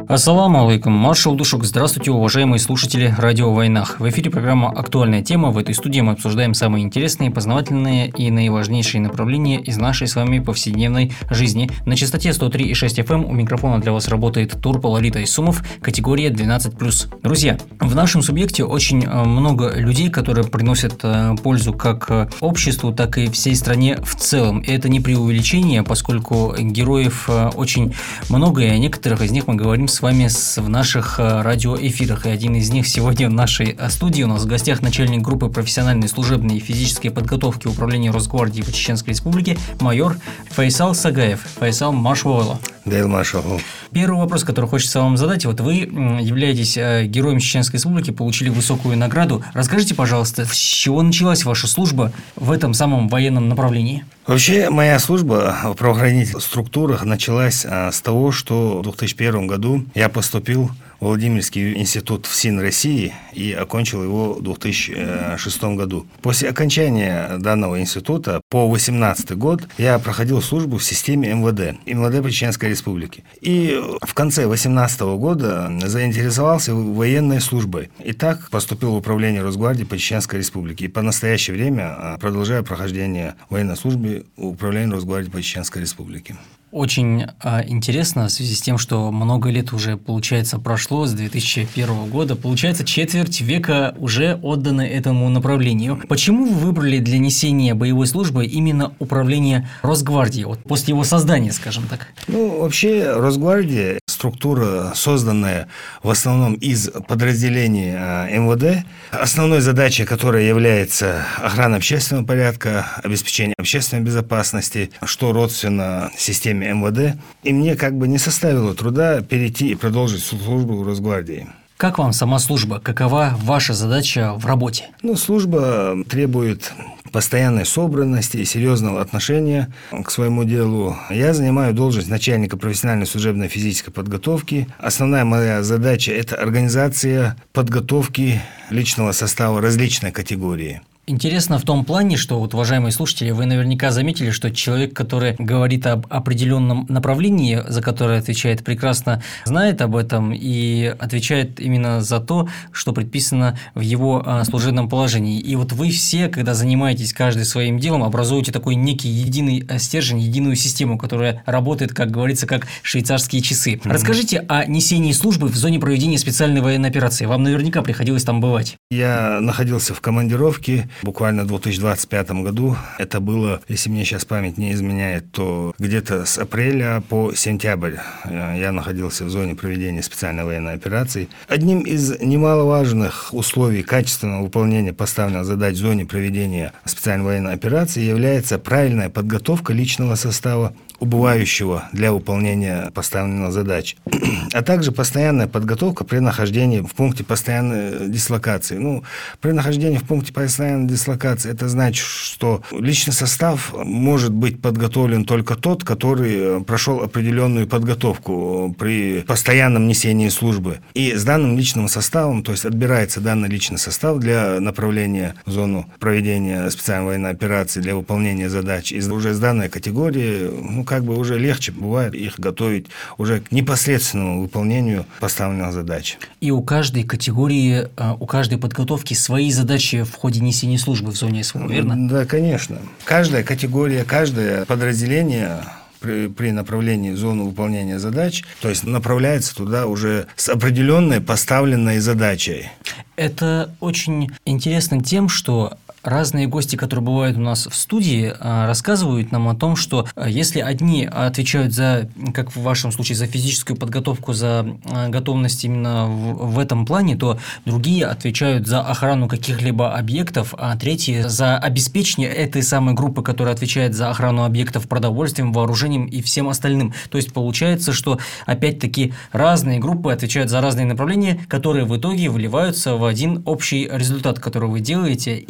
Ассаламу алейкум, маршал Душук. Здравствуйте, уважаемые слушатели Радио Войнах. В эфире программа «Актуальная тема». В этой студии мы обсуждаем самые интересные, познавательные и наиважнейшие направления из нашей с вами повседневной жизни. На частоте 103,6 FM у микрофона для вас работает Турпал Алита Исумов, категория 12+. Друзья, в нашем субъекте очень много людей, которые приносят пользу как обществу, так и всей стране в целом. И это не преувеличение, поскольку героев очень много, и о некоторых из них мы говорим с вами в наших радиоэфирах. И один из них сегодня в нашей студии. У нас в гостях начальник группы профессиональной служебной и физической подготовки Управления Росгвардии по Чеченской Республике майор Файсал Сагаев. Файсал, машвала. Дейл машвала. Первый вопрос, который хочется вам задать. Вот вы являетесь героем Чеченской Республики, получили высокую награду. Расскажите, пожалуйста, с чего началась ваша служба в этом самом военном направлении? Вообще, моя служба в правоохранительных структурах началась с того, что в 2001 году я поступил в Владимирский институт ФСИН России и окончил его в 2006 году. После окончания данного института по 2018 год я проходил службу в системе МВД по Чеченской Республике. И в конце 2018 года заинтересовался военной службой. И так поступил в Управление Росгвардии по Чеченской Республике. И по настоящее время продолжаю прохождение военной службы в Управлении Росгвардии по Чеченской Республике. Очень интересно в связи с тем, что много лет уже, получается, прошло с 2001 года. Получается, четверть века уже отданы этому направлению. Почему вы выбрали для несения боевой службы именно Управление Росгвардии, вот после его создания, скажем так? Вообще, Росгвардия – структура, созданная в основном из подразделений МВД, основной задачей которой является охрана общественного порядка, обеспечение общественной безопасности, что родственно системе МВД, и мне не составило труда перейти и продолжить службу в Росгвардии. Как вам сама служба? Какова ваша задача в работе? Служба требует постоянной собранности и серьезного отношения к своему делу. Я занимаю должность начальника профессиональной служебной физической подготовки. Основная моя задача – это организация подготовки личного состава различной категории. Интересно в том плане, что, уважаемые слушатели, вы наверняка заметили, что человек, который говорит об определенном направлении, за которое отвечает, прекрасно знает об этом и отвечает именно за то, что предписано в его служебном положении. И вот вы все, когда занимаетесь каждый своим делом, образуете такой некий единый стержень, единую систему, которая работает, как говорится, как швейцарские часы. Расскажите о несении службы в зоне проведения специальной военной операции. Вам наверняка приходилось там бывать. Я находился в командировке буквально в 2025 году. Это было, если мне сейчас память не изменяет, то где-то с апреля по сентябрь я находился в зоне проведения специальной военной операции. Одним из немаловажных условий качественного выполнения поставленных задач в зоне проведения специальной военной операции является правильная подготовка личного состава, убывающего для выполнения поставленных задач, а также постоянная подготовка при нахождении в пункте постоянной дислокации. При нахождении в пункте постоянной дислокации это значит, что личный состав может быть подготовлен только тот, который прошел определенную подготовку при постоянном несении службы. И с данным личным составом, то есть отбирается данный личный состав для направления в зону проведения специальной военной операции для выполнения задач. И уже с данной категории уже легче бывает их готовить уже к непосредственному выполнению поставленных задач. И у каждой категории, у каждой подготовки свои задачи в ходе несения службы в зоне СВО, верно? Да, конечно. Каждая категория, каждое подразделение при направлении в зону выполнения задач, то есть направляется туда уже с определенной поставленной задачей. Это очень интересно тем, что разные гости, которые бывают у нас в студии, рассказывают нам о том, что если одни отвечают за, как в вашем случае, за физическую подготовку, за готовность именно в этом плане, то другие отвечают за охрану каких-либо объектов, а третьи за обеспечение этой самой группы, которая отвечает за охрану объектов продовольствием, вооружением и всем остальным. То есть получается, что опять-таки разные группы отвечают за разные направления, которые в итоге выливаются в один общий результат, который вы делаете, и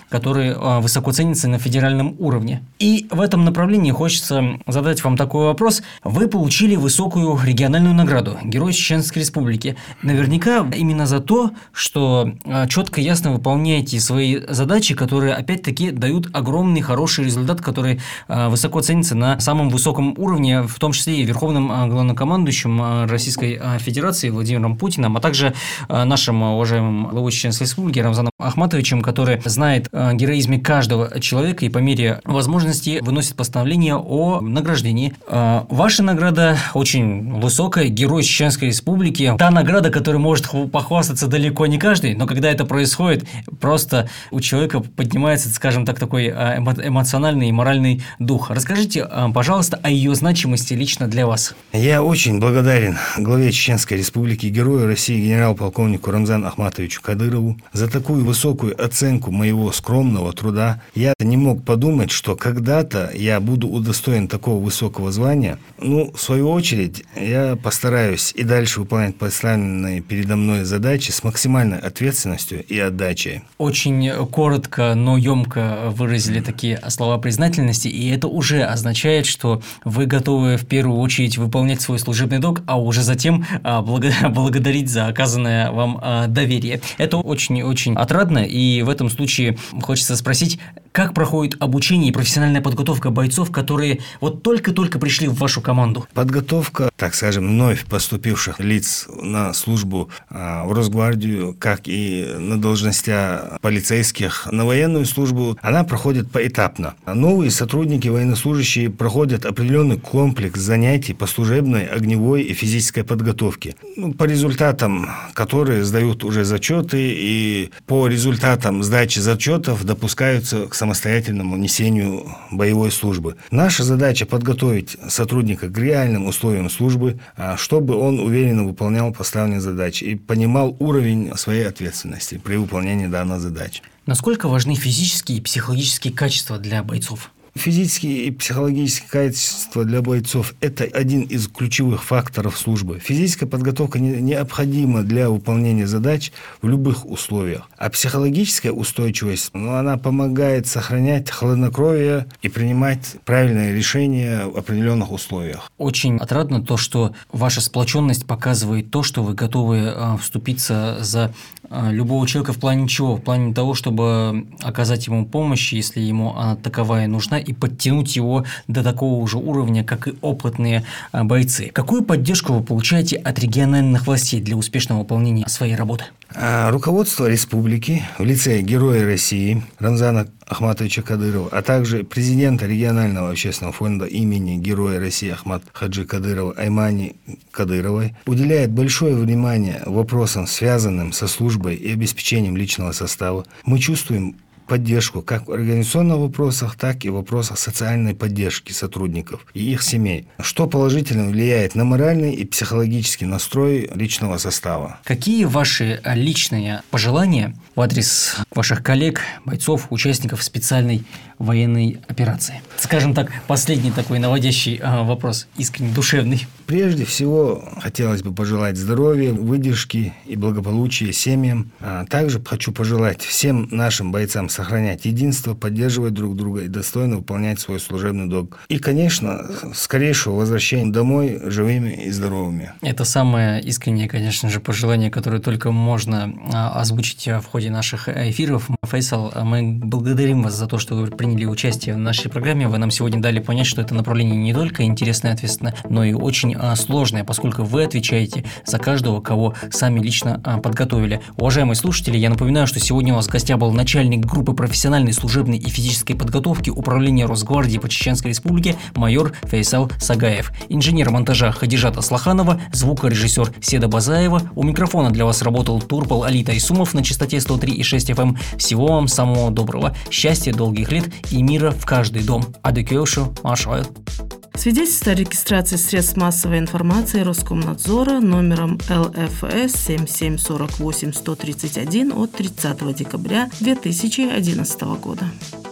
который высоко ценится на федеральном уровне. И в этом направлении хочется задать вам такой вопрос. Вы получили высокую региональную награду Герой Чеченской Республики. Наверняка именно за то, что четко и ясно выполняете свои задачи, которые опять-таки дают огромный хороший результат, который высоко ценится на самом высоком уровне, в том числе и верховным главнокомандующим Российской Федерации Владимиром Путиным, а также нашим уважаемым главой Чеченской Республики Рамзаном Ахматовичем, который знает о героизме каждого человека и по мере возможности выносит постановление о награждении. Ваша награда очень высокая, Герой Чеченской Республики. Та награда, которой может похвастаться далеко не каждый, но когда это происходит, просто у человека поднимается, скажем так, такой эмоциональный и моральный дух. Расскажите, пожалуйста, о ее значимости лично для вас. Я очень благодарен главе Чеченской Республики, Герою России генерал-полковнику Рамзану Ахматовичу Кадырову за такую высокую оценку моего скромного труда. Я не мог подумать, что когда-то я буду удостоен такого высокого звания. В свою очередь, я постараюсь и дальше выполнять поставленные передо мной задачи с максимальной ответственностью и отдачей. Очень коротко, но емко выразили такие слова признательности, и это уже означает, что вы готовы в первую очередь выполнять свой служебный долг, а уже затем благодарить за оказанное вам доверие. Это очень-очень отрадно, и в этом случае хочется спросить, как проходит обучение и профессиональная подготовка бойцов, которые вот только-только пришли в вашу команду? Подготовка, так скажем, вновь поступивших лиц на службу в Росгвардию, как и на должности полицейских на военную службу, она проходит поэтапно. Новые сотрудники, военнослужащие проходят определенный комплекс занятий по служебной, огневой и физической подготовке, по результатам которые сдают уже зачеты, и по результатам сдачи зачетов допускаются к самостоятельному несению боевой службы. Наша задача подготовить сотрудника к реальным условиям службы, чтобы он уверенно выполнял поставленные задачи и понимал уровень своей ответственности при выполнении данной задачи. Насколько важны физические и психологические качества для бойцов? Физические и психологические качества для бойцов – это один из ключевых факторов службы. Физическая подготовка необходима для выполнения задач в любых условиях. А психологическая устойчивость, она помогает сохранять хладнокровие и принимать правильные решения в определенных условиях. Очень отрадно то, что ваша сплоченность показывает то, что вы готовы вступиться за любого человека в плане чего? В плане того, чтобы оказать ему помощь, если ему она таковая нужна, и подтянуть его до такого же уровня, как и опытные бойцы. Какую поддержку вы получаете от региональных властей для успешного выполнения своей работы? Руководство республики в лице Героя России Рамзана Ахматовича Кадырова, а также президента регионального общественного фонда имени Героя России Ахмат Хаджи Кадырова Аймани Кадыровой уделяет большое внимание вопросам, связанным со службой и обеспечением личного состава. Мы чувствуем поддержку как в организационных вопросах, так и в вопросах социальной поддержки сотрудников и их семей, что положительно влияет на моральный и психологический настрой личного состава. Какие ваши личные пожелания в адрес ваших коллег, бойцов, участников специальной военной операции? Скажем так, последний такой наводящий вопрос, искренне душевный. Прежде всего, хотелось бы пожелать здоровья, выдержки и благополучия семьям. Также хочу пожелать всем нашим бойцам сохранять единство, поддерживать друг друга и достойно выполнять свой служебный долг. И, конечно, скорейшего возвращения домой живыми и здоровыми. Это самое искреннее, конечно же, пожелание, которое только можно озвучить в ходе наших эфиров. Фейсал, мы благодарим вас за то, что вы приняли участие в нашей программе. Вы нам сегодня дали понять, что это направление не только интересное и ответственное, но и очень сложное, поскольку вы отвечаете за каждого, кого сами лично подготовили. Уважаемые слушатели, я напоминаю, что сегодня у нас в гостях был начальник группы профессиональной служебной и физической подготовки Управления Росгвардии по Чеченской Республике майор Фейсал Сагаев, инженер монтажа Хадижат Аслаханова, звукорежиссер Седа Базаева. У микрофона для вас работал Турпал Али Тайсумов на частоте 103,6 FM. Всего вам самого доброго, счастья, долгих лет и мира в каждый дом. Адекеушу Машайл. Свидетельство о регистрации средств массовой информации Роскомнадзора номером ЛФС 7748-131 от 30 декабря 2011 года.